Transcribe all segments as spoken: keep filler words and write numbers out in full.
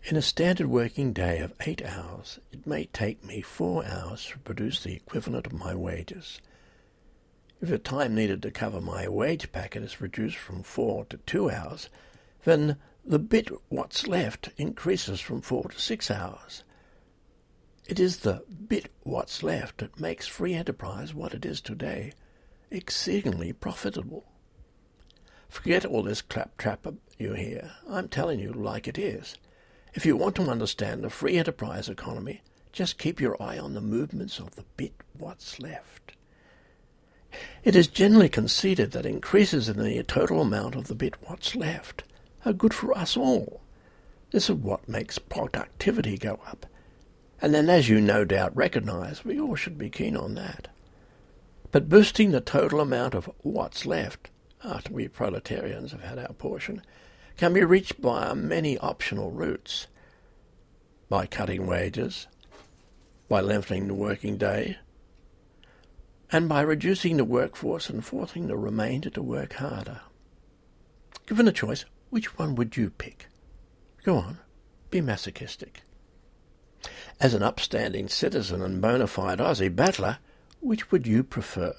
In a standard working day of eight hours, it may take me four hours to produce the equivalent of my wages. If the time needed to cover my wage packet is reduced from four to two hours, then the bit what's left increases from four to six hours. It is the bit what's left that makes free enterprise what it is today, exceedingly profitable. Forget all this claptrap you hear. I'm telling you like it is. If you want to understand the free enterprise economy, just keep your eye on the movements of the bit what's left. It is generally conceded that increases in the total amount of the bit what's left are good for us all. This is what makes productivity go up. And then, as you no doubt recognize, we all should be keen on that. But boosting the total amount of what's left, after we proletarians have had our portion, can be reached by many optional routes. By cutting wages, by lengthening the working day, and by reducing the workforce and forcing the remainder to work harder. Given a choice, which one would you pick? Go on, be masochistic. As an upstanding citizen and bona fide Aussie battler, which would you prefer?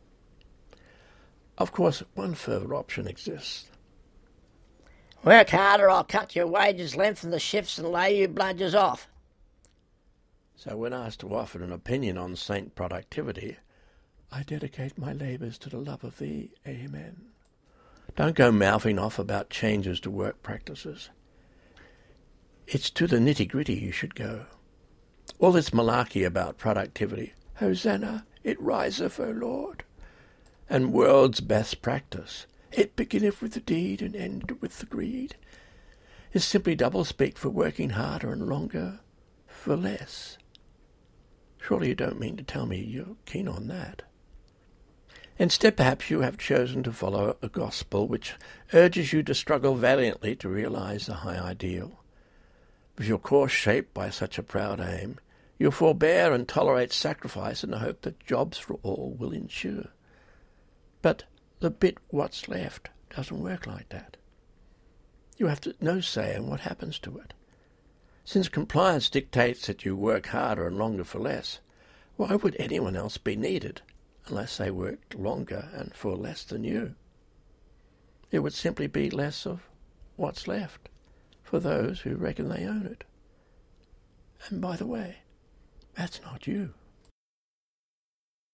Of course, one further option exists. Work harder, I'll cut your wages, lengthen the shifts and lay you bludgers off. So when asked to offer an opinion on Saint Productivity, I dedicate my labours to the love of thee, amen. Don't go mouthing off about changes to work practices. It's to the nitty-gritty you should go. All this malarkey about productivity, Hosanna, it riseth, O Lord, and world's best practice, it beginneth with the deed and endeth with the greed, is simply double-speak for working harder and longer for less. Surely you don't mean to tell me you're keen on that. Instead, perhaps you have chosen to follow a gospel which urges you to struggle valiantly to realize the high ideal. With your course shaped by such a proud aim, you forbear and tolerate sacrifice in the hope that jobs for all will ensure. But the bit what's left doesn't work like that. You have to, no say in what happens to it. Since compliance dictates that you work harder and longer for less, why would anyone else be needed unless they worked longer and for less than you? It would simply be less of what's left for those who reckon they own it. And by the way, that's not you.